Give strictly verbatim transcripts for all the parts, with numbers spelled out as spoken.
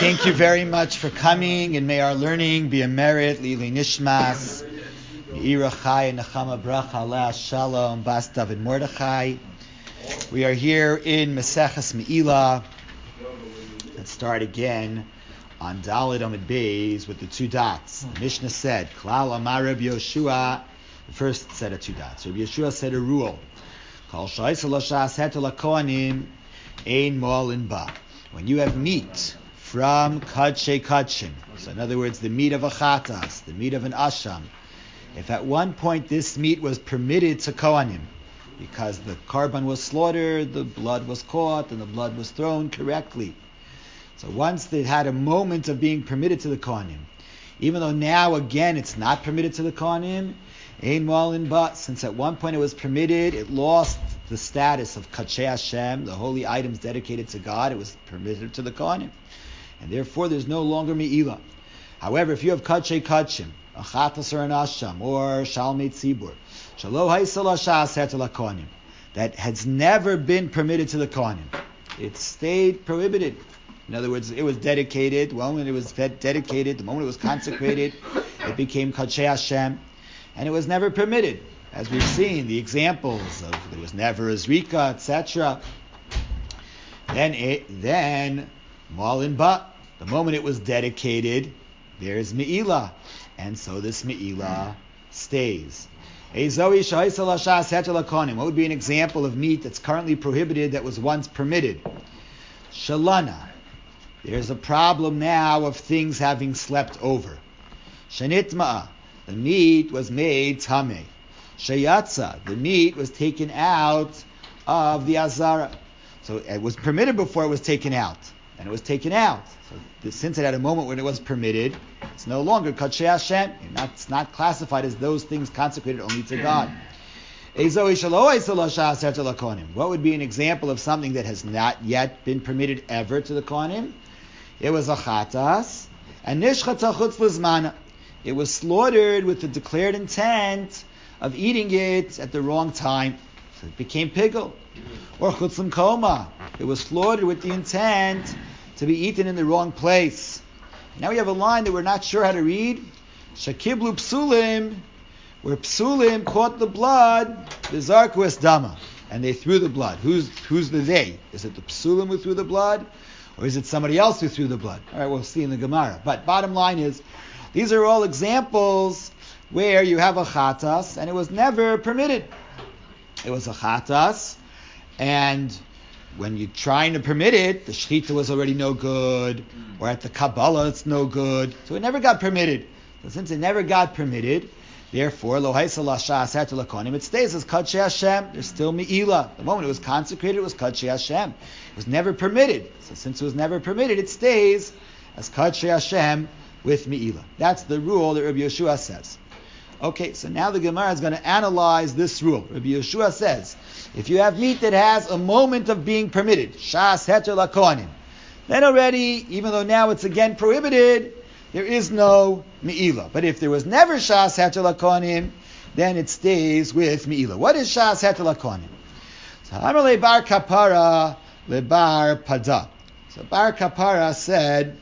Thank you very much for coming, and may our learning be a merit. Lili Nishmas, Meira Chai, Nechama Bracha, Aleh Shalom, Bas David Mordechai. We are here in Maseches Me'ilah. Let's start again on Daled Amud Beis with the two dots. The Mishnah said, Klal Amar Rabbi Yoshua, the first set of two dots. Rabbi Yoshua said a rule, Kol Sha'isa L'Shas Heter L'Kohanim, Ein Mo'alin Ba. When you have meat from Kadshe Kadshin, so in other words, the meat of a Chatas, the meat of an Asham, if at one point this meat was permitted to Kohanim, because the Karban was slaughtered, the blood was caught, and the blood was thrown correctly. So once they had a moment of being permitted to the Kohanim, even though now again it's not permitted to the Kohanim, Ein Mo'alin Ba, since at one point it was permitted, it lost the status of Kadshe Hashem, the holy items dedicated to God. It was permitted to the Kohanim, and therefore there's no longer Me'ilah. However, if you have Kadshe Kadshim, a Chatas or an Asham, or Shalmei Tzibur, Shalo Haisa L'Shas Heter L'Kohanim, that has never been permitted to the Kohanim, it stayed prohibited. In other words, it was dedicated. The moment it was dedicated, the moment it was consecrated, it became Kadshe Hashem, and it was never permitted. As we've seen, the examples of there was never a Zrika, et cetera. Then, it, then Mo'alin Ba, the moment it was dedicated, there's Me'ilah, and so this Me'ilah stays. What would be an example of meat that's currently prohibited that was once permitted? Shalana. There's a problem now of things having slept over. Shanitma'a. The meat was made tameh. Shayatza, the meat was taken out of the azara. So it was permitted before it was taken out. And it was taken out. So this, since it had a moment when it was permitted, it's no longer Kadshe Hashem. Not, it's not classified as those things consecrated only to God. What would be an example of something that has not yet been permitted ever to the Kohanim? It was a chatas, and nishchata chutz l'zmana. It was slaughtered with the declared intent of eating it at the wrong time. So it became pigel. Or chutzim koma. It was slaughtered with the intent to be eaten in the wrong place. Now we have a line that we're not sure how to read. Shakiblu psulim, where psulim caught the blood, v'zarku es dama, and they threw the blood. Who's who's the they? Is it the psulim who threw the blood? Or is it somebody else who threw the blood? All right, we'll see in the Gemara. But bottom line is, these are all examples where you have a chatas, and it was never permitted. It was a chatas, and when you're trying to permit it, the shechita was already no good, or at the Kabbalah it's no good, so it never got permitted. So since it never got permitted, therefore, lo haisa l'shas heter l'kohanim, it stays as Kadshe Hashem. There's still Me'ilah. The moment it was consecrated, it was Kadshe Hashem. It was never permitted. So since it was never permitted, it stays as Kadshe Hashem with Me'ilah. That's the rule that Rabbi Yoshua says. Okay, so now the Gemara is going to analyze this rule. Rabbi Yoshua says, if you have meat that has a moment of being permitted, Shas Heter L'Kohanim, then already, even though now it's again prohibited, there is no Me'ilah. But if there was never Shas Heter L'Kohanim, then it stays with Me'ilah. What is Shas Heter L'Kohanim? So, Amar le Bar Kapara le Bar Pada. So Bar Kapara said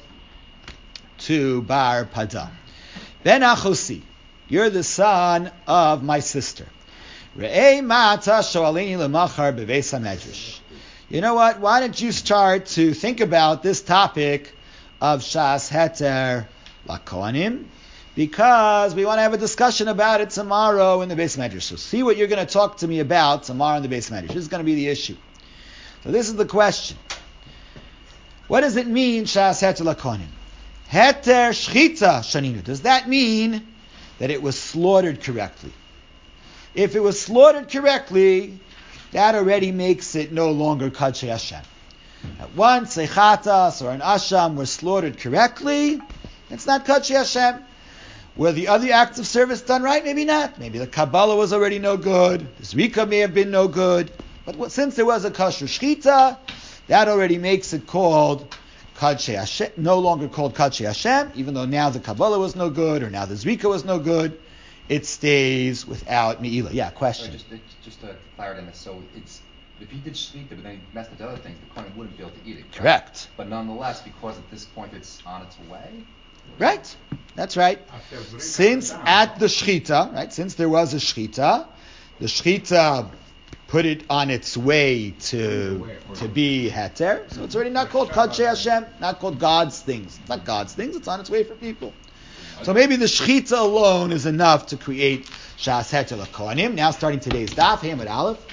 to Bar Pada, Ben Achosi, you're the son of my sister. Re'ei ma'ata sho'alini lemachar beveis hamedrash. You know what? Why don't you start to think about this topic of Shas Heter L'Kohanim? Because we want to have a discussion about it tomorrow in the Beis Medrash. So see what you're going to talk to me about tomorrow in the Beis Medrash. This is going to be the issue. So this is the question. What does it mean, Shas Heter L'Kohanim? Heter Shchita Shaninu. Does that mean that it was slaughtered correctly? If it was slaughtered correctly, that already makes it no longer Kadshe Hashem. At once a Chatas or an Asham were slaughtered correctly, it's not Kadshe Hashem. Were the other acts of service done right? Maybe not. Maybe the Kabbalah was already no good. The Zrika may have been no good. But what, since there was a Kasher Shchita, that already makes it called Kadshe Hashem, no longer called Kadshe Hashem, even though now the Kabbalah was no good, or now the Zrika was no good, it stays without Me'ilah. Yeah, question. Sorry, just, just to clarify on this, so it's if he did shechita, but then he messed with the other things, the Kohen wouldn't be able to eat it. Right? Correct. But nonetheless, because at this point it's on its way. Right. That's right. Since at the shechita, right? Since there was a shechita, the shechita put it on its way to to be heter, so it's already not called Kadshei Hashem, not called God's things. It's not God's things. It's on its way for people. So maybe the shechita alone is enough to create shas heter l'kohanim. Now starting today's daf, Hamid Aleph.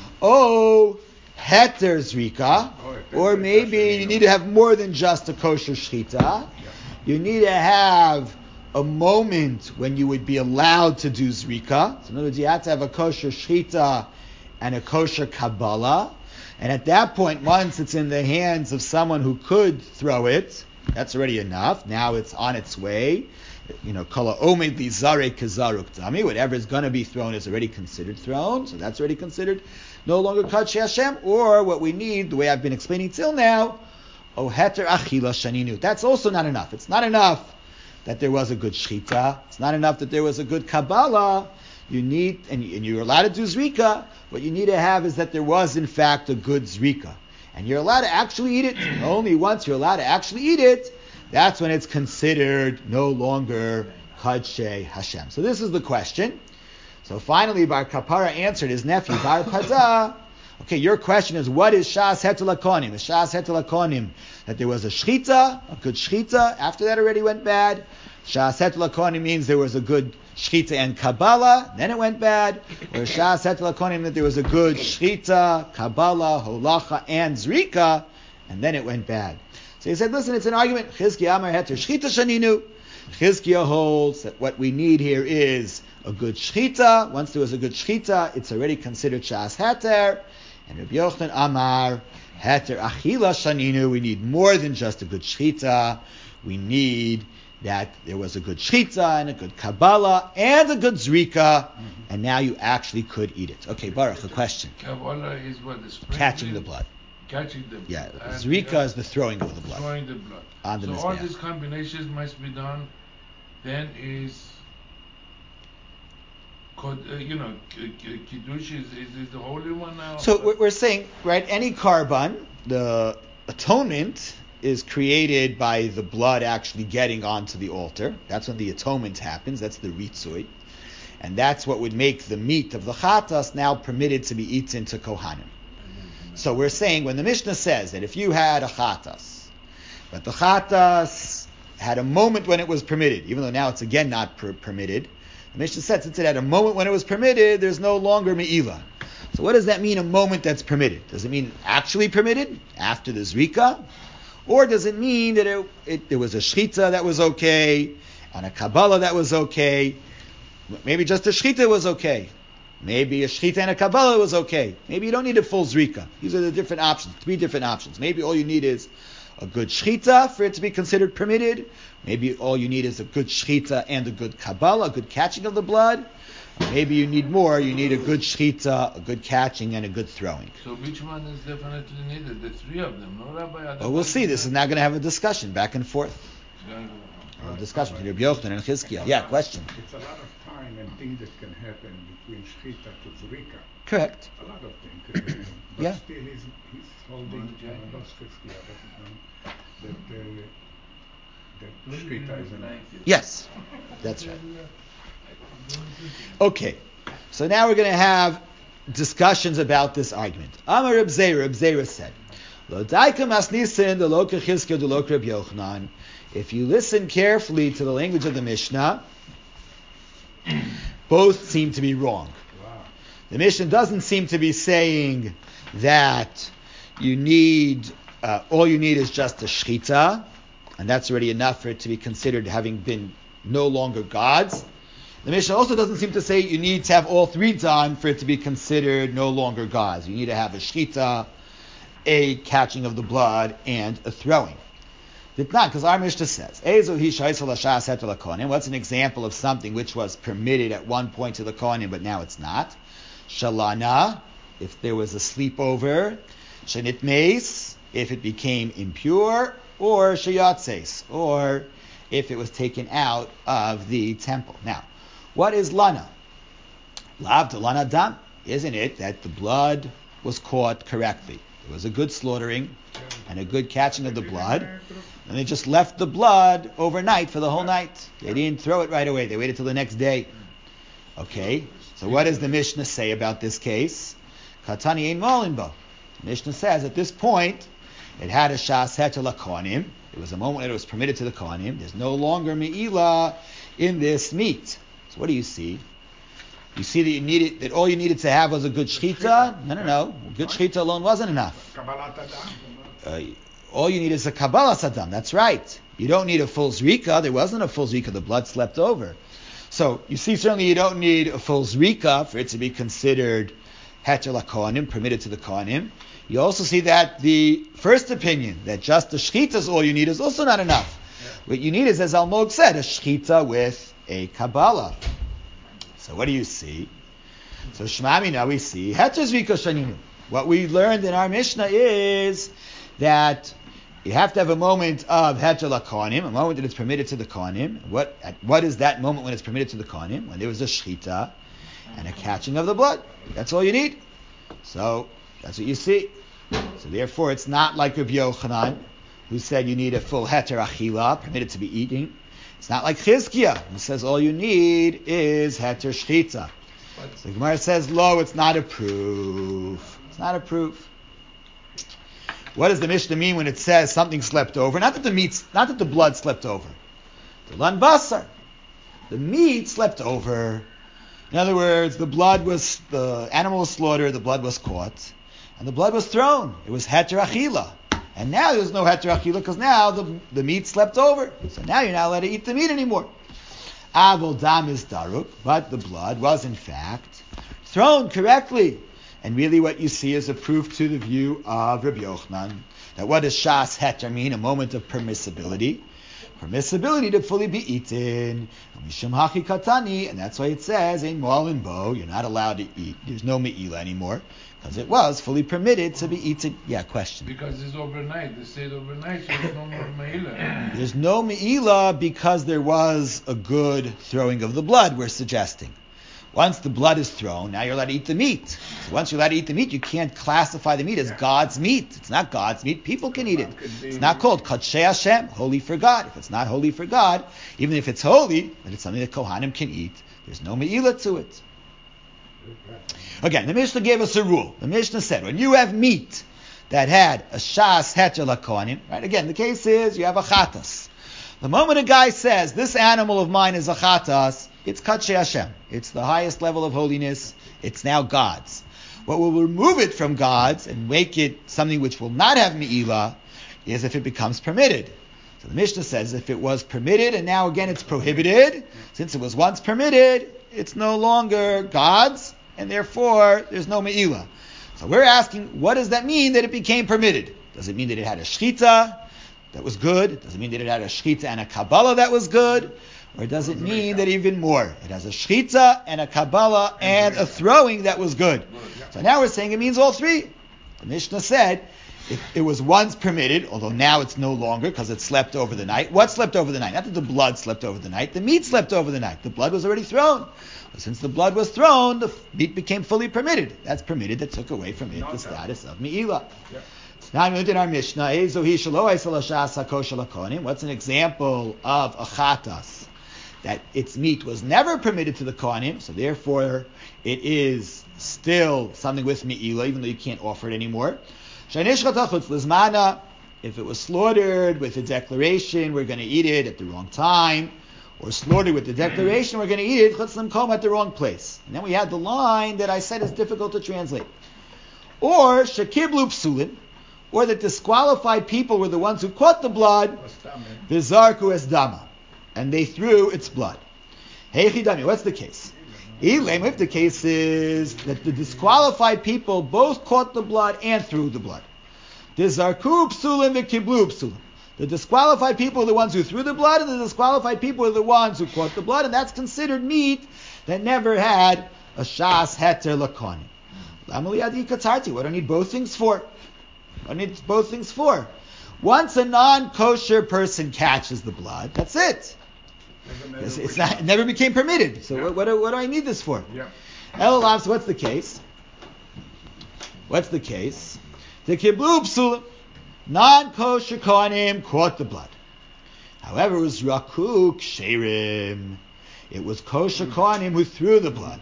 Oh, heter zrika, or maybe you need to have more than just a kosher shechita. You need to have a moment when you would be allowed to do zrika. So in other words, you have to have a kosher shechita and a kosher Kabbalah. And at that point, once it's in the hands of someone who could throw it, that's already enough. Now it's on its way. You know, kala omed li zare kazaruk dami. Whatever is going to be thrown is already considered thrown. So that's already considered no longer Kadshei Hashem. Or what we need, the way I've been explaining till now, o heter achila shaninu. That's also not enough. It's not enough that there was a good shechita. It's not enough that there was a good Kabbalah. You need, and, and you're allowed to do zrika. What you need to have is that there was, in fact, a good zrika. And you're allowed to actually eat it. Only once you're allowed to actually eat it, that's when it's considered no longer Kadshei Hashem. So this is the question. So finally, Bar Kapara answered his nephew, Bar Pada. Okay, your question is, what is Shas Heter L'Kohanim? The Shas Heter L'Kohanim, that there was a shechita, a good shechita, after that already went bad. Shas Heter L'Kohanim means there was a good shechita and Kabbalah, then it went bad. Or Shas Heter L'Kohanim, that there was a good shechita, Kabbalah, Holacha, and Zrika, and then it went bad. So he said, listen, it's an argument. Chizkiya Amar Heter Shechita Shaninu. Chizkiya holds that what we need here is a good shechita. Once there was a good shechita, it's already considered Shas Heter. And Rabbi Yochanan Amar Heter Achila Shaninu. We need more than just a good shechita. We need that there was a good shechita and a good Kabbalah and a good Zrika, mm-hmm. and now you actually could eat it. Okay, Baruch, a question. Kabbalah is what? The catching the blood. Catching the blood. Yeah, Zrika uh, is the throwing of the blood. Throwing the blood. On the so mizbeach. All these combinations must be done. Then is, uh, you know, Kiddush is, is, is the holy one now? So we're, we're saying, right, any korban, the atonement is created by the blood actually getting onto the altar. That's when the atonement happens. That's the ritzui. And that's what would make the meat of the chatas now permitted to be eaten to kohanim. So we're saying, when the Mishnah says that if you had a chatas, but the chatas had a moment when it was permitted, even though now it's again not per- permitted, the Mishnah said since it had a moment when it was permitted, there's no longer me'ilah. So what does that mean, a moment that's permitted? Does it mean actually permitted, after the zrika? Or does it mean that it, it, there was a shechita that was okay, and a Kabbalah that was okay? Maybe just a shechita was okay. Maybe a shechita and a Kabbalah was okay. Maybe you don't need a full zrika. These are the different options, three different options. Maybe all you need is a good shechita for it to be considered permitted. Maybe all you need is a good shechita and a good Kabbalah, a good catching of the blood. Maybe you need more. You need a good shechita, a good catching, and a good throwing. So which one is definitely needed? The three of them, no, Rabbi? Well, we'll see. This is now going to have a discussion back and forth. A discussion between Rabbi Yochanan and Chizkiya. Yeah, question. It's a lot of time and things that can happen between shechita to zrika. Correct. A lot of things. But yeah. still, he's, he's holding uh, Los Chizkiya that uh, that shechita is enough. Yes, that's right. Okay, so now we're going to have discussions about this argument. Amar Reb Zera, Reb Zera said, Lo daika masnisin de lo kechizkiya de lo Reb Yochanan. If you listen carefully to the language of the Mishnah, both seem to be wrong. Wow. The Mishnah doesn't seem to be saying that you need, uh, all you need is just a shechita, and that's already enough for it to be considered having been no longer God's. The Mishnah also doesn't seem to say you need to have all three done for it to be considered no longer God's. You need to have a shechita, a catching of the blood, and a throwing. It's not, because our Mishnah says, what's an example of something which was permitted at one point to the Kohanim, but now it's not? Shalana, if there was a sleepover. Shenit meis, if it became impure. Or shayatses, or if it was taken out of the temple. Now, what is lana? Lav to lana dam. Isn't it that the blood was caught correctly. It was a good slaughtering and a good catching of the blood. And they just left the blood overnight for the whole night. They didn't throw it right away. They waited till the next day. Okay, so what does the Mishnah say about this case? Katani ein molin bo. The Mishnah says at this point, it had a shas heter lakonim. It was a moment when it was permitted to the kohanim. There's no longer me'ilah in this meat. So what do you see? You see that you needed that all you needed to have was a good shechita? No, no, no. Good shechita alone wasn't enough. Uh, all you need is a kabbalah sadam. That's right. You don't need a full zrika. There wasn't a full zrika. The blood slept over. So you see, certainly you don't need a full zrika for it to be considered heter lakohanim, permitted to the kohanim. You also see that the first opinion, that just the shechita is all you need, is also not enough. Yeah. What you need is, as Almog said, a shechita with a kabbalah. So what do you see? So Shmami, now we see heter zrika shaninu. What we learned in our Mishnah is that you have to have a moment of heter lakohanim, a moment that it's permitted to the kohanim. What what is that moment when it's permitted to the kohanim? When there was a shechita and a catching of the blood. That's all you need. So that's what you see. So therefore, it's not like Rabbi Yochanan, who said you need a full heter achila, permitted to be eating. It's not like Chizkiah, who says all you need is heter shchita. So the Gemara says, lo, it's not a proof. It's not a proof. What does the Mishnah mean when it says something slept over? Not that the meat, not that the blood slept over. The lan basar. The meat slept over. In other words, the blood was, the animal was slaughtered, the blood was caught, and the blood was thrown. It was heter achila. And now there's no heter achila because now the, the meat slept over. So now you're not allowed to eat the meat anymore. Avol dam is daruk, but the blood was in fact thrown correctly. And really what you see is a proof to the view of Rabbi Yochanan that what does shas heter mean? A moment of permissibility. Permissibility to fully be eaten. And that's why it says, ein molin bo, you're not allowed to eat. There's no me'ilah anymore. Because it was fully permitted to be eaten. Yeah, question. Because it's overnight. They stayed overnight, so there's no more me'ilah. There's no me'ilah because there was a good throwing of the blood, we're suggesting. Once the blood is thrown, now you're allowed to eat the meat. So once you're allowed to eat the meat, you can't classify the meat as God's meat. It's not God's meat. People can eat it. It's not called Kodshei Hashem, holy for God. If it's not holy for God, even if it's holy, but it's something that Kohanim can eat, there's no me'ilah to it. Again, the Mishnah gave us a rule. The Mishnah said, when you have meat that had a shas heter lakohanim, right? Again, the case is you have a chatas. The moment a guy says, this animal of mine is a chatas, it's Kodshei Hashem. It's the highest level of holiness. It's now God's. What will remove it from God's and make it something which will not have me'ilah is if it becomes permitted. So the Mishnah says if it was permitted and now again it's prohibited, since it was once permitted, it's no longer God's, and therefore there's no me'ilah. So we're asking, what does that mean that it became permitted? Does it mean that it had a shechita that was good? Does it mean that it had a shechita and a kabbalah that was good? Or does it mean that even more? It has a shechita and a kabbalah and a throwing that was good. So now we're saying it means all three. The Mishnah said if it was once permitted, although now it's no longer because it slept over the night. What slept over the night? Not that the blood slept over the night. The meat slept over the night. The blood was already thrown. But since the blood was thrown, the meat became fully permitted. That's permitted. That took away from it the status of me'ilah. Yeah. Now we looked at our Mishnah. What's an example of a chatas? That its meat was never permitted to the kohanim, so therefore it is still something with me'ilah, even though you can't offer it anymore. If it was slaughtered with a declaration, we're going to eat it at the wrong time, or slaughtered with the declaration, we're going to eat it chutz l'mkom at the wrong place. And then we had the line that I said is difficult to translate. Or shekiblu psulin, or the disqualified people were the ones who caught the blood, v'zarku es dama, and they threw its blood. Hey chidami, what's the case? If the case is that the disqualified people both caught the blood and threw the blood. Dizarku psulim v'kiblu psulim. The disqualified people are the ones who threw the blood, and the disqualified people are the ones who caught the blood, and that's considered meat that never had a shas heter lakohanim. Lamali adi katarti. What do I need both things for? What do I need both things for? Once a non-kosher person catches the blood, that's it. It's, it's not, it never became permitted. So yeah. what, what, what do I need this for? Yeah. Elav, so what's the case? What's the case? The kiblu psulim, non-kosher kohanim caught the blood. However, it was rakuk sherim. It was kosher kohanim who threw the blood.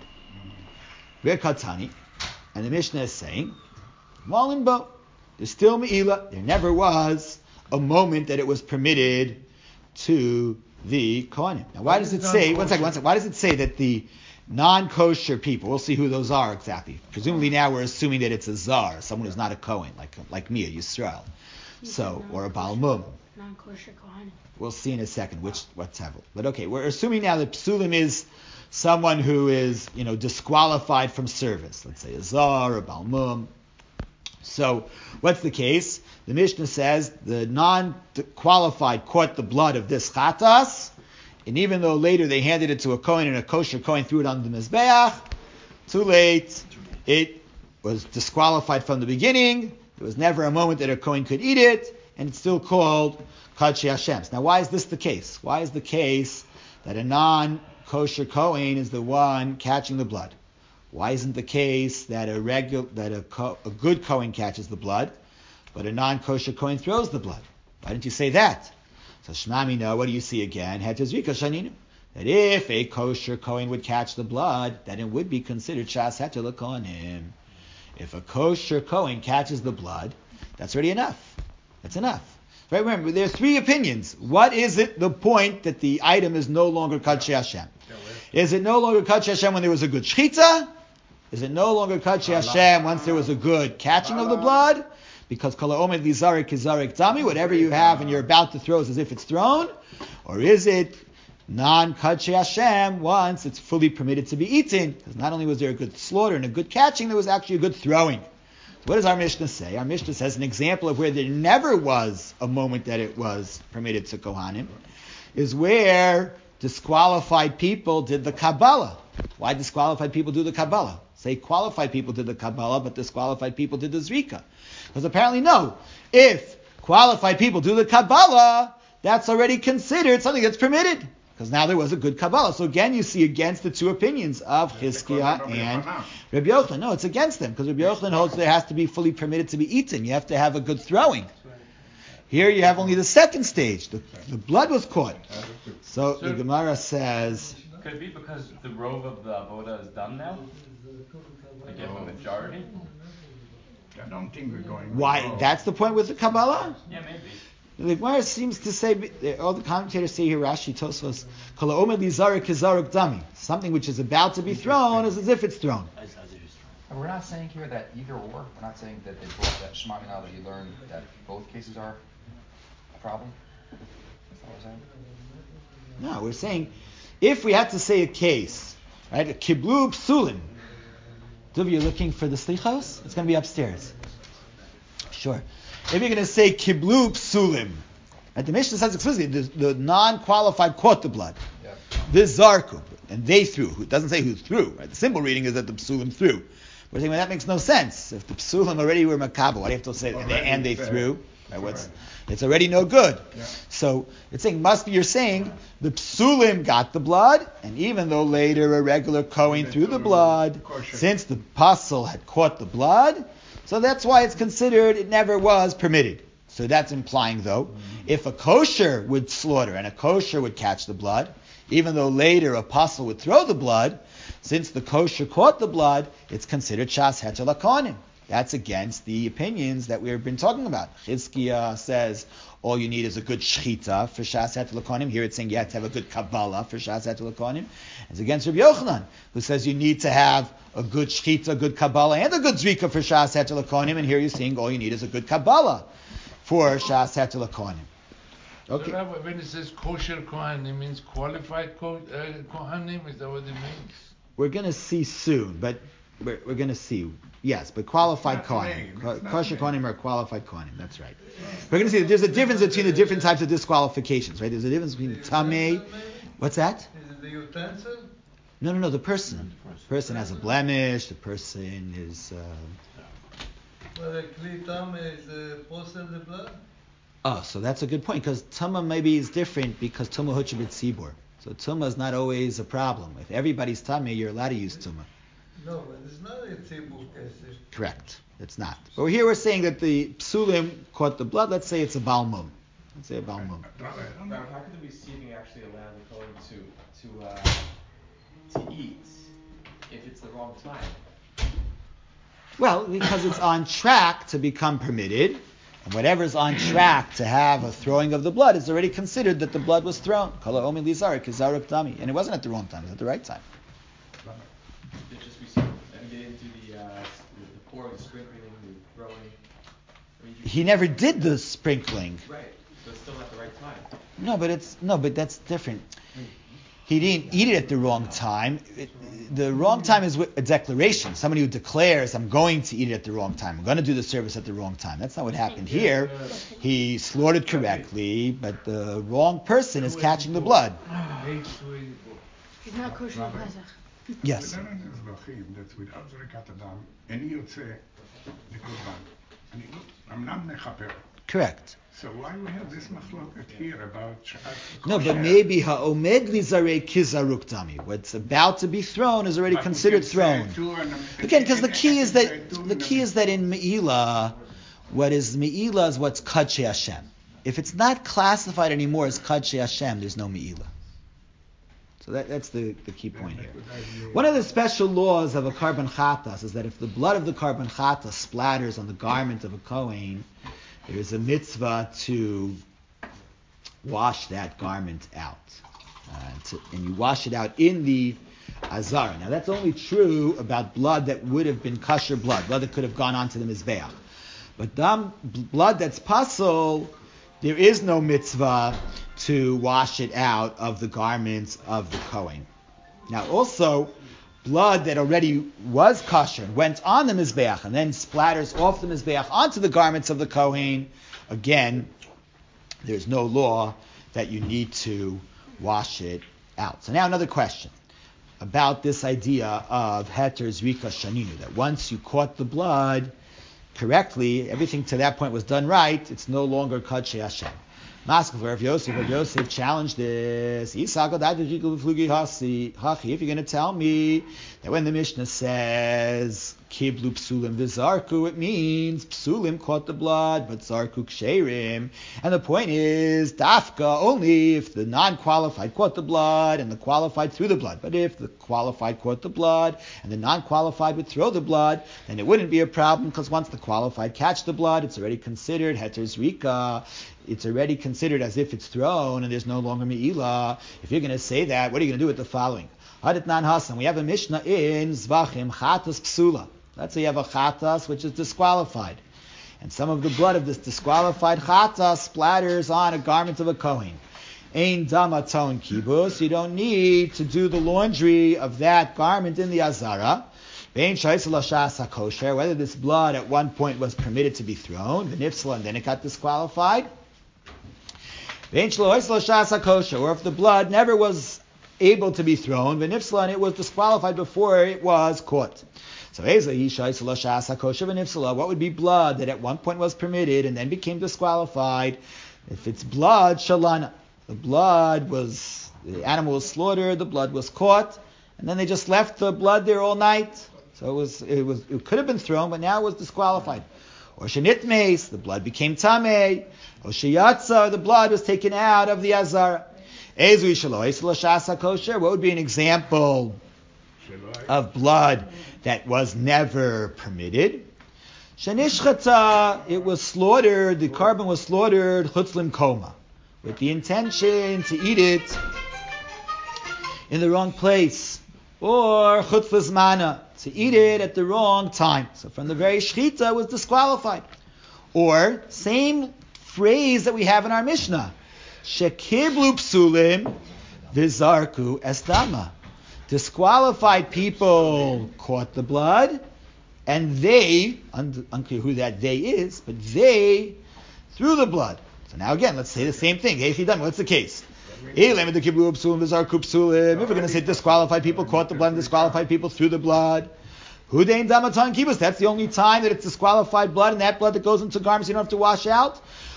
Katani, and the Mishnah is saying, Malinbo, there's still me'ila. There never was a moment that it was permitted to the kohanim. Now, why does it say? One second, one second. Why does it say that the non-kosher people? We'll see who those are exactly. Presumably, now we're assuming that it's a zar, someone who's not a kohen, like like me, a Yisrael, so or a Baal Mum. Non-kosher kohanim. We'll see in a second which what's hevel. But okay, we're assuming now that psulim is someone who is, you know, disqualified from service. Let's say a zar, a Baal Mum. So, what's the case? The Mishnah says the non-qualified caught the blood of this chatas, and even though later they handed it to a kohen and a kosher kohen threw it on the mizbeach, too late. It was disqualified from the beginning. There was never a moment that a kohen could eat it, and it's still called Kadshi Hashem's. Now, why is this the case? Why is the case that a non-kosher kohen is the one catching the blood? Why isn't the case that a regular, that a, co- a good kohen catches the blood, but a non-kosher kohen throws the blood? Why didn't you say that? So Shmami, no. What do you see again? Hetezrika shaninu. That if a kosher kohen would catch the blood, then it would be considered shas heter l'kohanim. If a kosher kohen catches the blood, that's already enough. That's enough. Right? Remember, there are three opinions. What is it? The point that the item is no longer Kadshi Hashem. Is it no longer Kadshi Hashem when there was a good shchita? Is it no longer Kadshi Hashem once there was a good catching of the blood? Because kol ha'omed lizarik kizarik dami, whatever you have and you're about to throw is as if it's thrown? Or is it non-Kadshi Hashem once it's fully permitted to be eaten? Because not only was there a good slaughter and a good catching, there was actually a good throwing. What does our Mishnah say? Our Mishnah says an example of where there never was a moment that it was permitted to Kohanim is where disqualified people did the Kabbalah. Why disqualified people do the Kabbalah? Say qualified people did the Kabbalah, but disqualified people did the Zrika. Because apparently no. If qualified people do the Kabbalah, that's already considered something that's permitted. Because now there was a good Kabbalah. So again, you see against the two opinions of Chizkiah and Rabbi Yochanan. No, it's against them. Because Rabbi Yochanan holds there has to be fully permitted to be eaten. You have to have a good throwing. Here you have only the second stage. The, the blood was caught. So, so the Gemara says... Could it be because the rove of the avoda is done now? Like you have a majority? I don't think we're going... Why? Go. That's the point with the Kabbalah? Yeah, maybe. The Gemara seems to say, all the commentators say here, Rashi, Tosfos, Kol ha'omed lizarik kizaruk dami. Something which is about to be thrown is as if it's thrown. And we're not saying here that either or. We're not saying that they both, that Shema Mina, that you learned that both cases are a problem. That's not what we're saying. No, we're saying if we had to say a case, right, a kiblu psulim. Duv, you're looking for the slichos? It's going to be upstairs. Sure. If you're going to say kiblu psulim, right, the Mishnah says explicitly the, the non-qualified caught the blood. Yep. This zarku, and they threw. It doesn't say who threw. Right? The simple reading is that the psulim threw. We're saying, well, that makes no sense. If the psulim already were makabel, why do you have to say and they, and they threw? Right, what's, it's already no good. Yeah. So it's saying must be you're saying the psulim got the blood, and even though later a regular kohen threw the blood, since the pasul had caught the blood, so that's why it's considered it never was permitted. So that's implying though, mm-hmm. if a kosher would slaughter and a kosher would catch the blood, even though later a pasul would throw the blood, since the kosher caught the blood, it's considered shas heter l'kohanim. That's against the opinions that we've been talking about. Chizkiah says all you need is a good shchita for shas heter l'kohanim. Here it's saying you have to have a good kabbalah for shas heter l'kohanim. It's against Rabbi Yochanan, who says you need to have a good shchita, a good kabbalah, and a good zrika for shas heter l'kohanim. And here you're seeing all you need is a good kabbalah for shas heter l'kohanim. Okay. So Rabbi, when it says kosher kohanim, it means qualified ko- uh, kohanim. Is that what it means? We're going to see soon, but we're, we're going to see. Yes, but qualified kohanim. Kosher kohanim are qualified kohanim. That's right. We're going to see that there's a difference between the different types of disqualifications, right? There's a difference between tamei. What's that? Is it the utensil? No, no, no. The person. The person has a blemish. The person is. Uh... Well, the kli tamei is the posel the blood. Oh, so that's a good point, because Tumah maybe is different because Tumah Huchah B'tzibur. So Tumah is not always a problem. If everybody's Tumah, you're allowed to use Tumah. No, but it's not a tzibur kesef. Correct. It's not. But here we're saying that the psulim caught the blood. Let's say it's a balmum. Let's say a balmum. Rabbi, how could the receiving actually allow the Kohen to to uh, to eat if it's the wrong time? Well, because it's on track to become permitted, and whatever's on track to have a throwing of the blood is already considered that the blood was thrown. Kala omi lizarik kizarik dami, and it wasn't at the wrong time; it was at the right time. They just received, and they didn't do the uh, the pouring, the sprinkling, the throwing. I mean, He never did the sprinkling. Right, so it's still at the right time. No, but it's no, but that's different. He didn't eat it at the wrong time. It, the wrong time is a declaration. Somebody who declares, I'm going to eat it at the wrong time. I'm going to do the service at the wrong time. That's not what happened here. He slaughtered correctly, but the wrong person is catching the blood. It's not kosher Rabbi. Pesach. Yes. That's without זריקת הדם, איני יוצא לקורבן. אני לא, אמנם נכפר. Correct. So why we have this machloket here about Shabbat? No, but maybe ha'omed lizarei kizaruk dami. What's about to be thrown is already considered thrown. Again, because the key is that the key is that in Me'ilah, what is Me'ilah is what's Kadshei Hashem. If it's not classified anymore as Kadshei Hashem, there's no Me'ilah. So that, that's the, the key point here. One of the special laws of a carbon chatas is that if the blood of the carbon chatas splatters on the garment of a Kohen, there is a mitzvah to wash that garment out. Uh, to, and you wash it out in the azara. Now that's only true about blood that would have been kosher blood, blood that could have gone onto the mizbeach. But dam, blood that's pasul, there is no mitzvah to wash it out of the garments of the Kohen. Now also, blood that already was kosher and went on the mizbeach and then splatters off the mizbeach onto the garments of the Kohen, again, there's no law that you need to wash it out. So now another question about this idea of heter zrika shaninu, that once you caught the blood correctly, everything to that point was done right, it's no longer Kadshei Hashem. Maskov, Rav Yosef, Rav Yosef challenged this. If you're going to tell me that when the Mishnah says Kiblu Psulim V'Zarku, it means Psulim caught the blood, but Zarku Ksherim. And the point is, Dafka, only if the non-qualified caught the blood and the qualified threw the blood. But if the qualified caught the blood and the non-qualified would throw the blood, then it wouldn't be a problem, because once the qualified catch the blood, it's already considered Heter Zrika. It's already considered as if it's thrown and there's no longer Me'ilah. If you're going to say that, what are you going to do with the following? Hadit Nan Hasan, we have a Mishnah in Zvachim, Chatas Psula. Let's say you have a Chatas which is disqualified. And some of the blood of this disqualified Chatas splatters on a garment of a Kohen. Ein Damaton Kibus, you don't need to do the laundry of that garment in the Azara. Bein Shaisel Shas HaKosher, whether this blood at one point was permitted to be thrown, V'nifsla, and then it got disqualified. Or if the blood never was able to be thrown, v'nifsla, and it was disqualified before it was caught. So what would be blood that at one point was permitted and then became disqualified? If it's blood, shalana. The blood was, the animal was slaughtered, the blood was caught, and then they just left the blood there all night. So it was, it was, it could have been thrown, but now it was disqualified. Or shenitmeis, the blood became tamei. Or sheyatza, the blood was taken out of the azara. Ezu shalois l'shas kosher. What would be an example of blood that was never permitted? Shenishchata, it was slaughtered. The carbon was slaughtered chutzlim koma, with the intention to eat it in the wrong place, or chutzlas mana, to eat it at the wrong time. So from the very shechita it was disqualified. Or same phrase that we have in our Mishnah, shekiblu psulim v'zarku estama. Disqualified people caught the blood, and they, unclear who that they is, but they threw the blood. So now again, let's say the same thing. Hey, what's the case? If we're going to say disqualified people caught the blood and disqualified people threw the blood, that's the only time that it's disqualified blood, and that blood that goes into garments you don't have to wash out.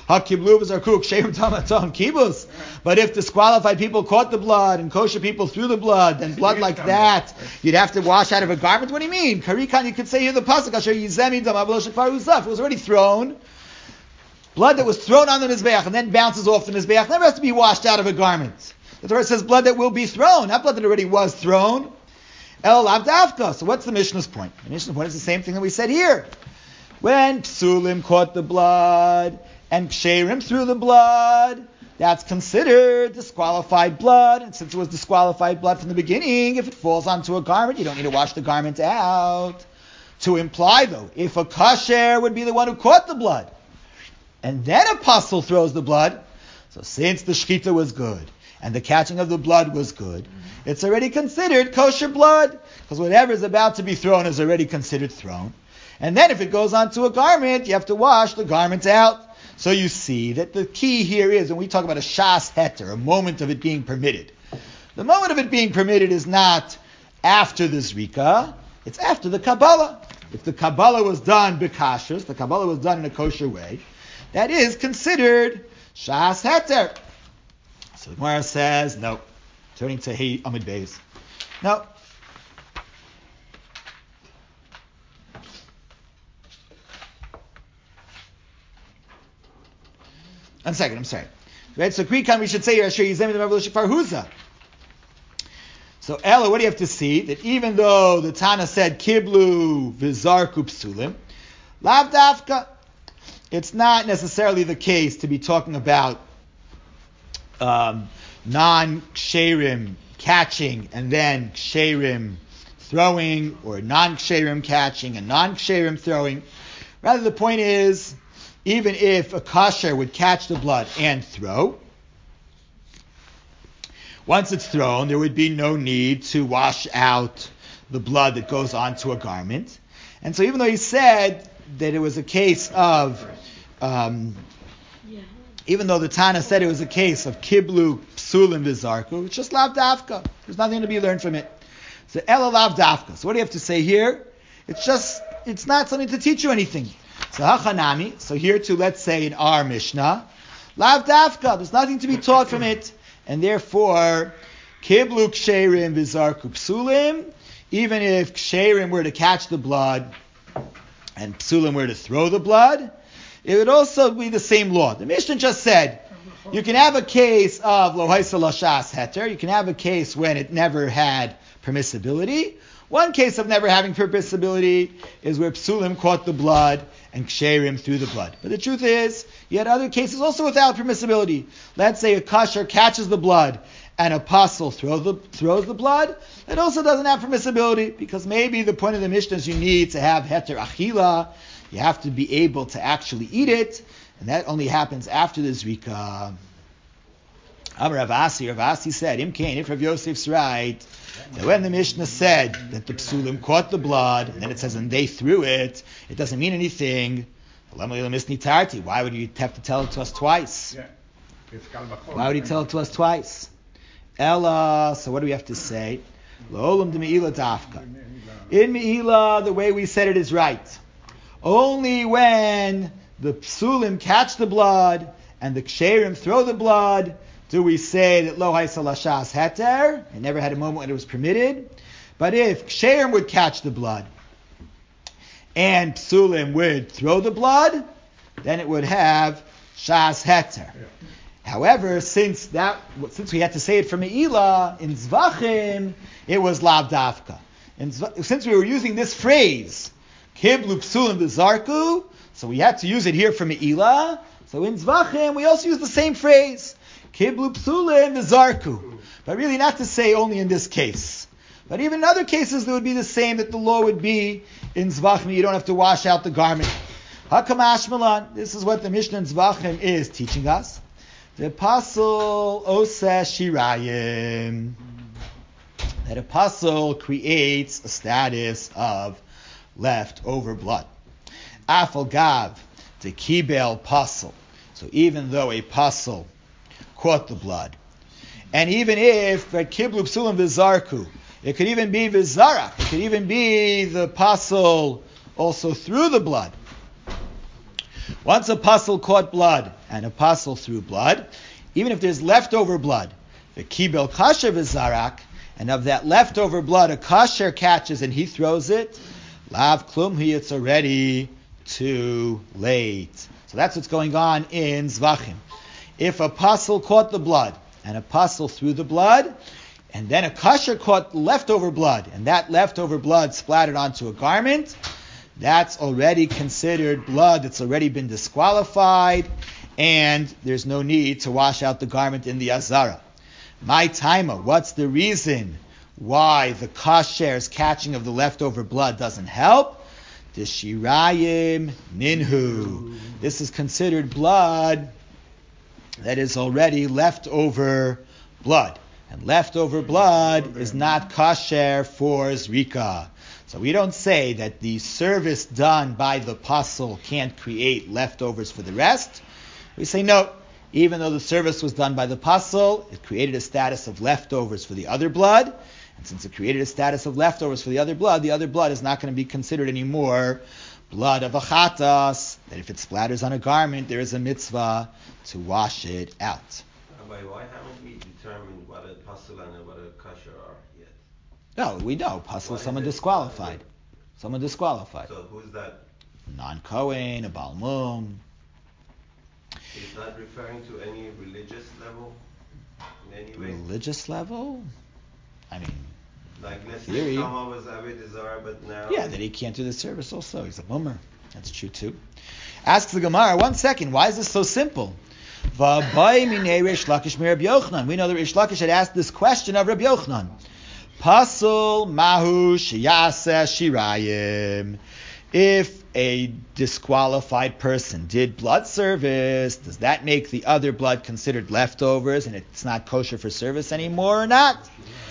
Hakiblu v'zarku ksherim tamaton kibus. But if disqualified people caught the blood and kosher people threw the blood, then blood like that you'd have to wash out of a garment. What do you mean? Karikan, you could say here the pasuk asher yizemi dam avlo shefar uzaf. It was already thrown. Blood that was thrown on the mizbeach and then bounces off the mizbeach never has to be washed out of a garment. The Torah says blood that will be thrown, not blood that already was thrown. El avdavka. So what's the Mishnah's point? The Mishnah's point is the same thing that we said here. When psulim caught the blood and ksherim threw the blood, that's considered disqualified blood. And since it was disqualified blood from the beginning, if it falls onto a garment, you don't need to wash the garment out. To imply, though, if a kasher would be the one who caught the blood, and then a puzzle throws the blood, so since the shechita was good, and the catching of the blood was good, it's already considered kosher blood, because whatever is about to be thrown is already considered thrown. And then if it goes onto a garment, you have to wash the garment out. So you see that the key here is, when we talk about a shas heter, a moment of it being permitted, the moment of it being permitted is not after the zrika, it's after the Kabbalah. If the Kabbalah was done b'kashus, the Kabbalah was done in a kosher way, that is considered shas heter. So the Gemara says, no. Turning to Hey Amid Beis. No. One second, I'm sorry. Right, so Krikan, we should say Asher Yizemi the Mavlo Shefar Huza. So Ella, what do you have to see? That even though the Tana said Kiblu Vizarku Psulim, Lav Dafka, it's not necessarily the case to be talking about um, non-ksherim catching and then ksherim throwing, or non-ksherim catching and non-ksherim throwing. Rather, the point is, even if a kasher would catch the blood and throw, once it's thrown, there would be no need to wash out the blood that goes onto a garment. And so even though he said that it was a case of um, yeah. Even though the Tana said it was a case of kiblu, psulim, vizarku, it's just lav dafka. There's nothing to be learned from it. So ela lav dafka. So what do you have to say here? It's just, it's not something to teach you anything. So hachanami. So here too, let's say in our Mishnah, lav dafka. There's nothing to be taught from it, and therefore kiblu ksherim vizarku psulim. Even if ksherim were to catch the blood and psulim were to throw the blood, it would also be the same law. The Mishnah just said, you can have a case of lo haisa lashas heter. You can have a case when it never had permissibility. One case of never having permissibility is where psulim caught the blood and ksherim threw the blood. But the truth is, you had other cases also without permissibility. Let's say a kasher catches the blood and a apostle throws the, throws the blood. It also doesn't have permissibility, because maybe the point of the Mishnah is you need to have heter achila. You have to be able to actually eat it, and that only happens after the zrika. Amar Rav Asi, Rav Asi said, Imkain, if Rav Yosef's right, that when the Mishnah said that the psulim caught the blood, and then it says, and they threw it, it doesn't mean anything. Why would you have to tell it to us twice? Yeah. Why would he tell it to us twice? Ella, so what do we have to say? Lo'olam de me'ila dafka. In me'ila, the way we said it is right. Only when the psulim catch the blood and the ksherim throw the blood do we say that lo haisa lashas heter. It never had a moment when it was permitted. But if ksherim would catch the blood and psulim would throw the blood, then it would have shas heter. Yeah. However, since that, since we had to say it from Me'ila, in Zvachim, it was lav dafka. And since we were using this phrase, Kiblu psulim v'zarku, so we had to use it here for Me'ila. So in Zvachim, we also use the same phrase, Kiblu psulim v'zarku. But really not to say only in this case. But even in other cases, it would be the same, that the law would be in Zvachim, you don't have to wash out the garment. Hakamash Malan, this is what the Mishnah in Zvachim is teaching us. The apostle oseh shirayim. That apostle creates a status of leftover blood. Afal gav the kibel pasul. So even though a pasul caught the blood, and even if at kiblu psulim v'zarku, it could even be v'zarak. It could even be the pasul also threw the blood. Once a pasul caught blood and a pasul threw blood, even if there's leftover blood, the kibel kasher v'zarak, and of that leftover blood a kasher catches and he throws it, lav klumhi, it's already too late. So that's what's going on in Zvachim. If a pasul caught the blood, and a pasul threw the blood, and then a kasher caught leftover blood, and that leftover blood splattered onto a garment, that's already considered blood that's already been disqualified, and there's no need to wash out the garment in the azara. My taima, what's the reason why the kasher's catching of the leftover blood doesn't help? The shirayim ninhu. This is considered blood that is already leftover blood. And leftover blood is not kasher for zrika. So we don't say that the service done by the pasul can't create leftovers for the rest. We say no. Even though the service was done by the pasul, it created a status of leftovers for the other blood. And since it created a status of leftovers for the other blood, the other blood is not going to be considered anymore blood of a chatas, that if it splatters on a garment, there is a mitzvah to wash it out. Rabbi, why haven't we determined what a pasul and what a kasher are yet? No, we know. Pasul is someone disqualified. Someone disqualified. So who's that? Non-Kohen, a Baal Mum. It's not referring to any religious level in any way? Religious level? I mean, like let's theory. say Shama was Avodah Zarah, but now... Yeah, that he can't do the service also. He's a mummer. That's true too. Asks the Gemara, one second, why is this so simple? We know that Rish Lakish had asked this question of Rabbi Yochanan. Pasul mahu sheyaseh shirayim. If a disqualified person did blood service, does that make the other blood considered leftovers and it's not kosher for service anymore or not?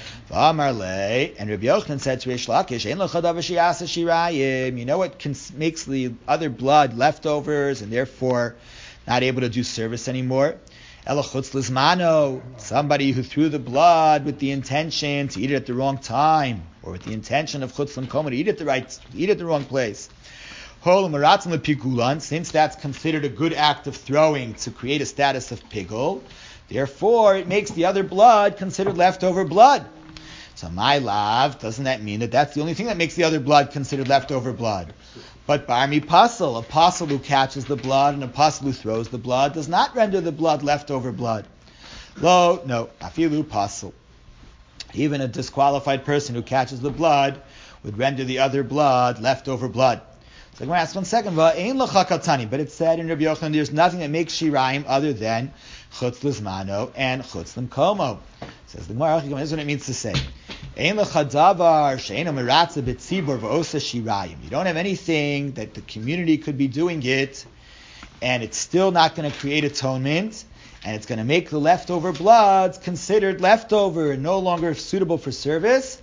V'amar and Rabbi Yochanan said to Rish Lakish, Ein lecha davar sheyaseh shirayim. You know what cons- makes the other blood leftovers and therefore not able to do service anymore? Ela chutz lizmano, somebody who threw the blood with the intention to eat it at the wrong time, or with the intention of chutz l'mkomo to eat it the right, to eat it the wrong place. Hol maratzim lepigulan, since that's considered a good act of throwing to create a status of pigul, therefore it makes the other blood considered leftover blood. So my lav, doesn't that mean that that's the only thing that makes the other blood considered leftover blood? But barmi pasul, a pasul who catches the blood and a pasul who throws the blood does not render the blood leftover blood. Lo, no, afilu pasul. Even a disqualified person who catches the blood would render the other blood leftover blood. So I'm going to ask one second. But it said in Rabbi Yochanan there's nothing that makes shirayim other than chutz lizmano and chutz l'mkomo. Says the Gemara, this is what it means to say. You don't have anything that the community could be doing it, and it's still not going to create atonement, and it's going to make the leftover bloods considered leftover and no longer suitable for service.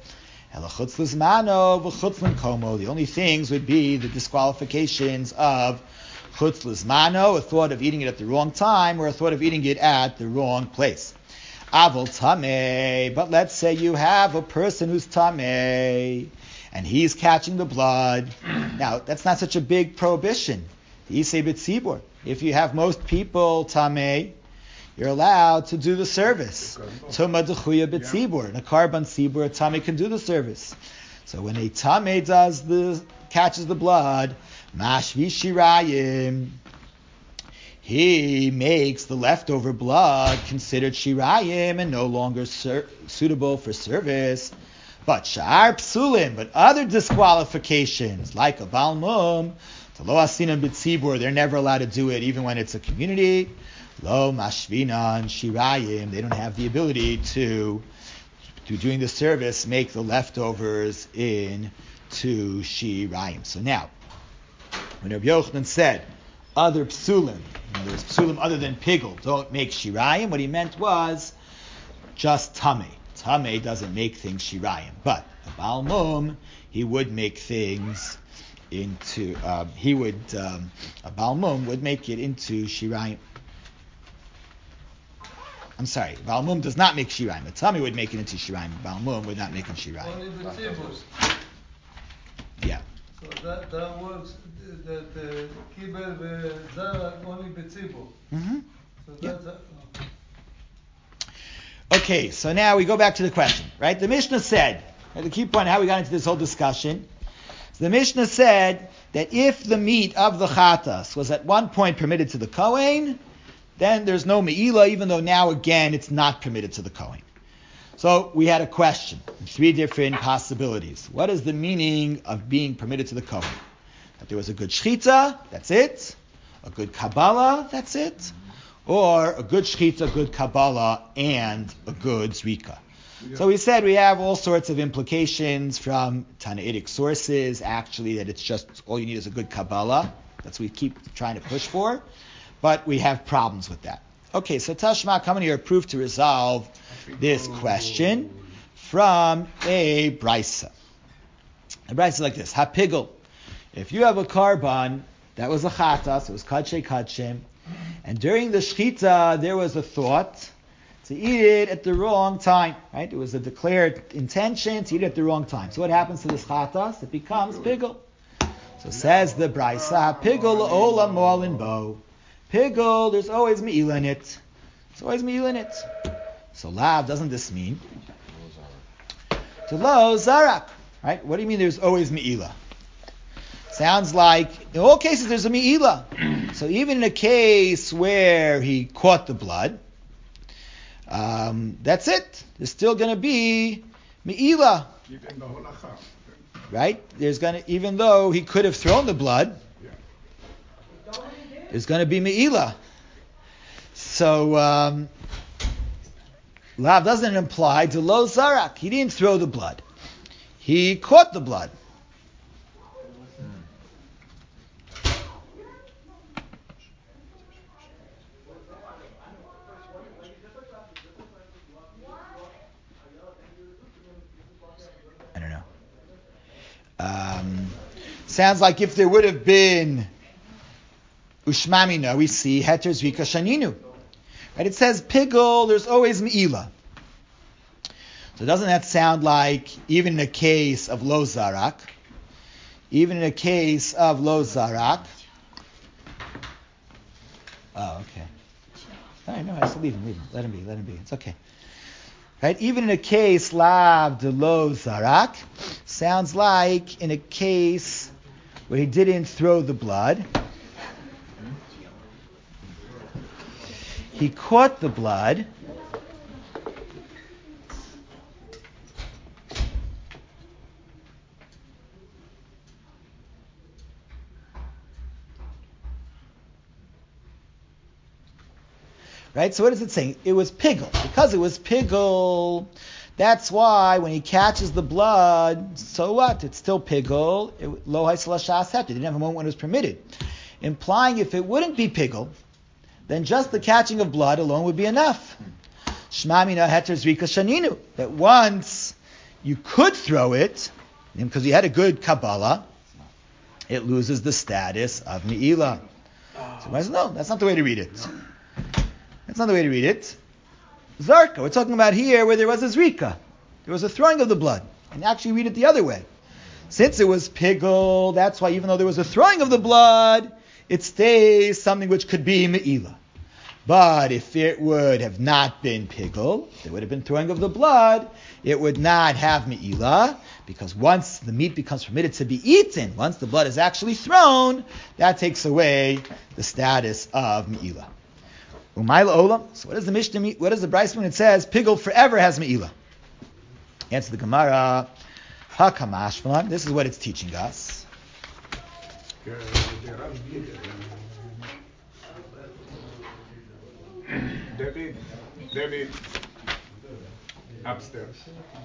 The only things would be the disqualifications of chutz lizmano, a thought of eating it at the wrong time, or a thought of eating it at the wrong place. Avol tameh, but let's say you have a person who's tameh, and he's catching the blood. Now, that's not such a big prohibition. Isei b'tzibur. If you have most people tameh, you're allowed to do the service. Tuma dechuya b'tzibur. In a karban tzibur, a tameh can do the service. So when a tameh does the catches the blood, mashvi shirayim, he makes the leftover blood considered shirayim and no longer ser- suitable for service. But sha'ar psulim, but other disqualifications, like a Baal Mum, to lo asinan b'tzibur, they're never allowed to do it even when it's a community. Lo mashvinan shirayim, they don't have the ability to, through doing the service, make the leftovers into shirayim. So now, when Rabbi Yochanan said, other psulim, there's psulim other than pigul, don't make shirayim, what he meant was just tameh. Tameh doesn't make things shirayim, but a Baal Mum, he would make things into, um, he would, um, a Baal Mum would make it into shirayim. I'm sorry, Baal Mum does not make shirayim. A tameh would make it into shirayim. Baal Mum would not make it shirayim. Only the tzibur. Yeah. So that, that works, that uh, Kibel v'Zarak only betzibur. Mm-hmm. So Yeah. that's... Uh, Okay, so now we go back to the question, right? The Mishnah said, right, the key point how we got into this whole discussion. So the Mishnah said that if the meat of the chatas was at one point permitted to the Kohen, then there's no me'ilah, even though now again it's not permitted to the Kohen. So we had a question, three different possibilities. What is the meaning of being permitted to the Kohen? That there was a good shchita, that's it. A good Kabbalah, that's it. Or a good shchita, good Kabbalah, and a good zrika. Yeah. So we said we have all sorts of implications from Tanaitic sources, actually, that it's just all you need is a good Kabbalah. That's what we keep trying to push for. But we have problems with that. Okay, so Tashma, coming here, proof to resolve this question from a brisa. A brisa is like this: Hapigel. If you have a carbon that was a chatas, it was kadshe kadshem, and during the shchita there was a thought to eat it at the wrong time, right? It was a declared intention to eat it at the wrong time. So what happens to this chatas? It becomes pigel. So says the brisa, pigel ola molin bo. Pigel, there's always me'ilah in it. There's always me'ilah in it. So lav, doesn't this mean? To lo zarak, right? What do you mean there's always me'ilah? Sounds like in all cases there's a me'ilah. So even in a case where he caught the blood, um, that's it. There's still going to be me'ilah, right? There's going to, even though he could have thrown the blood, there's going to be me'ilah. So um, lav doesn't imply to lo zarak. He didn't throw the blood. He caught the blood. I don't know. Um, sounds like if there would have been Ushmamina, we see Heter Zvika Shaninu. Right? It says pigel, there's always me'ilah. So doesn't that sound like even in a case of lo zarak, even in a case of lo zarak, oh, okay. All right, no, I said leave him, leave him. Let him be, let him be. It's okay. Right? Even in a case lav de lo zarak, sounds like in a case where he didn't throw the blood, he caught the blood, right? So what is it saying? It was pigel. Because it was pigel, that's why when he catches the blood, so what? It's still pigel. Lo haisla shas het. It didn't have a moment when it was permitted. Implying if it wouldn't be pigel, then just the catching of blood alone would be enough. Shmamina heter zrika shaninu. That once you could throw it, because you had a good Kabbalah, it loses the status of me'ilah. So I said, no, that's not the way to read it. That's not the way to read it. Zarka, we're talking about here where there was a zrika. There was a throwing of the blood. And actually read it the other way. Since it was pigel, that's why even though there was a throwing of the blood, it stays something which could be me'ilah. But if it would have not been pigel, there would have been throwing of the blood, it would not have me'ilah, because once the meat becomes permitted to be eaten, once the blood is actually thrown, that takes away the status of me'ilah. Umayla olam. So what does the Mishnah, what does the Bryce when it says pigel forever has me'ilah? Answer the Gemara, hakamashmalan. This is what it's teaching us. David, David, upstairs.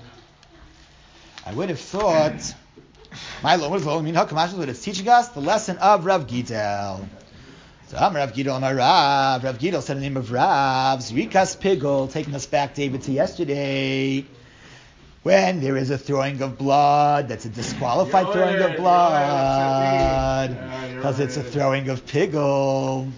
I would have thought, my Lord, what does the mean? Hakamashmalan, what it's teaching us? The lesson of Rav Gidel. So I'm Rav Gidel, I'm Rav. Rav Gidel said the name of Rav. Zrikas pigel, taking us back, David, to yesterday. When there is a throwing of blood, that's a disqualified throwing of blood, because it's a throwing of pigel.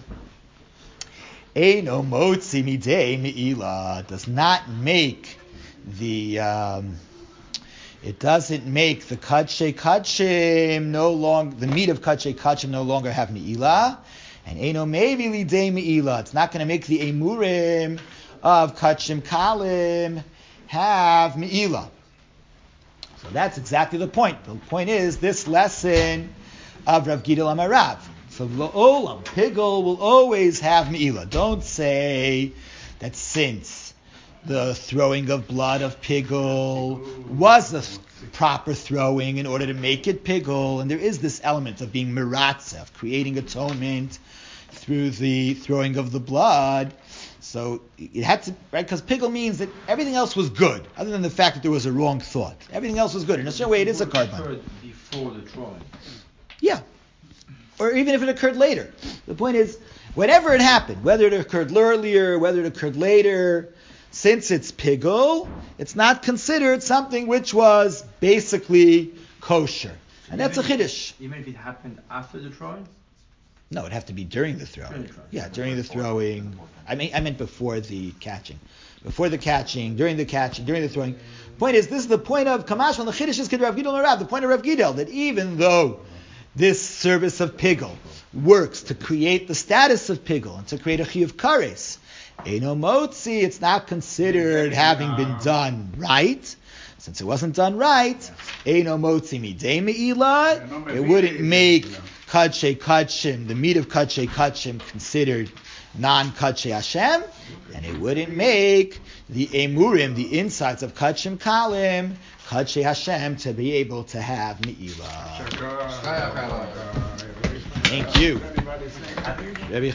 Eino motzi midei me'ilah, does not make the um, it doesn't make the kadshe kachim no longer, the meat of kadshe kachim no longer have me'ilah, and eino mevi lidei me'ilah. It's not going to make the emurim of kachim kalim have me'ilah. So that's exactly the point. The point is this lesson of Rav Gidel Amarav. So La'olam, Pigul will always have me'ilah. Don't say that since the throwing of blood of Pigul was a proper throwing in order to make it Pigul, and there is this element of being miratzeh, of creating atonement through the throwing of the blood. So it had to, right? Because Pigul means that everything else was good, other than the fact that there was a wrong thought. Everything else was good. In a certain way, it is a carbon. Before the throwing. Yeah. Or even if it occurred later. The point is, whenever it happened, whether it occurred earlier, whether it occurred later, since it's Pigul, it's not considered something which was basically kosher. And that's a chiddush. Even if it happened after the throwing? No, it'd have to be during the throwing. During the throwing. Yeah, during the throwing. I mean, I meant before the catching. Before the catching, during the catching, during the throwing. Point is, this is the point of Kamash when the Chiddush is Rav Gidel Rav. The point of Rav Gidel, that even though this service of Pigul works to create the status of Pigul and to create a Chi of Kares, Eino Motzi, it's not considered having been done right. Since it wasn't done right, Eino Motzi Midei Me'ilah, it wouldn't make Kadshe Kachim, the meat of Kadshe Kachim, considered non-Kadshe Hashem, and it wouldn't make the Emurim, the insides of Kachim Kalim, Kadshe Hashem, to be able to have Me'ilah. Thank you.